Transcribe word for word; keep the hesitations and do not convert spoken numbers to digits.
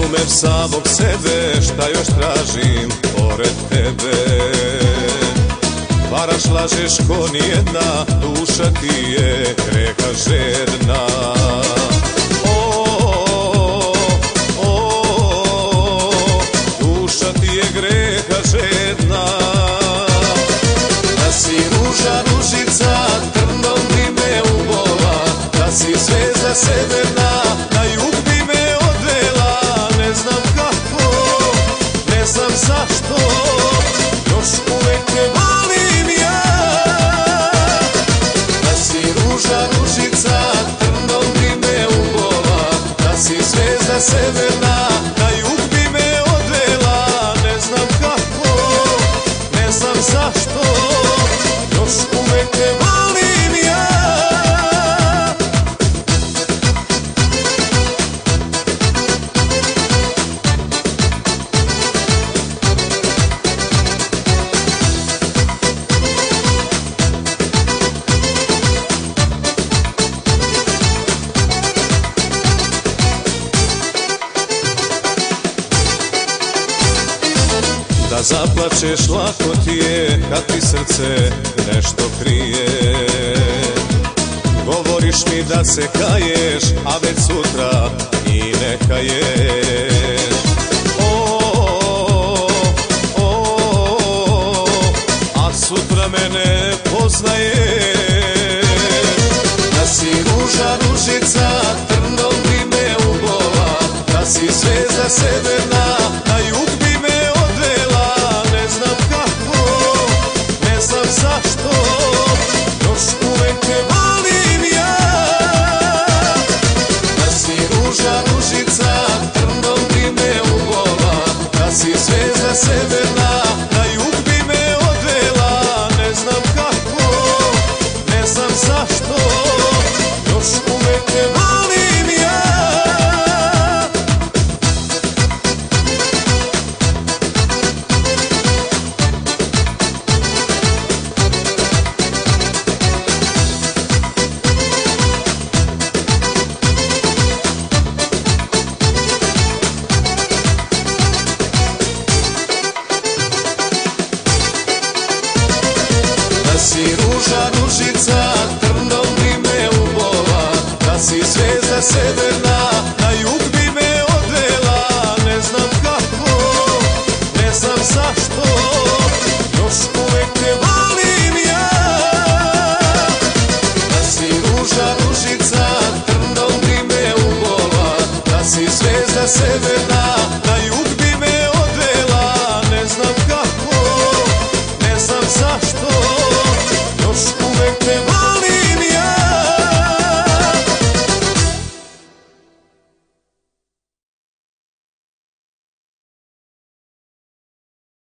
razumem samog sebe, šta još tražim pored tebe. Varaš, lažeš ko nijedna, duša ti je greha žedna. O, o, duša ti je greha žedna. Da si ruža, ružica, trnom bi me ubola. Da si zvezda severna, na jug bi me odvela. Ne znam kako, ne znam zašto, još uvek te volim ja. Da si ruža, ružica, trnom bi me ubola. Da si zvezda severna, na jug bi me odvela. Ne znam kako, ne znam zašto, još uvek te volim ja. Da zaplačeš lako ti je, kad ti srce nešto krije. Govoriš mi da se kaješ, a već sutra i ne kaješ. O, o, a sutra me ne poznaješ. Da si ruža, ružica, trnom bi me ubola. Da si zvezda severna, na jug bi me odvela. Ne znam kako, ne znam zašto, još uvek te volim ja. Da si ruža, ružica, trnom bi me ubola. Da si zvezda severna, na jug bi me odvela. Ne znam kako, ne znam zašto, još uvek te volim ja. Da si ruža, ružica, trnom bi me ubola. Da si zvezda severna, na jug bi me odvela. Ne znam kako, ne znam zašto, još uvek te volim ja. Da si ruža, ružica, trnom bi me ubola. Da si zvezda severna,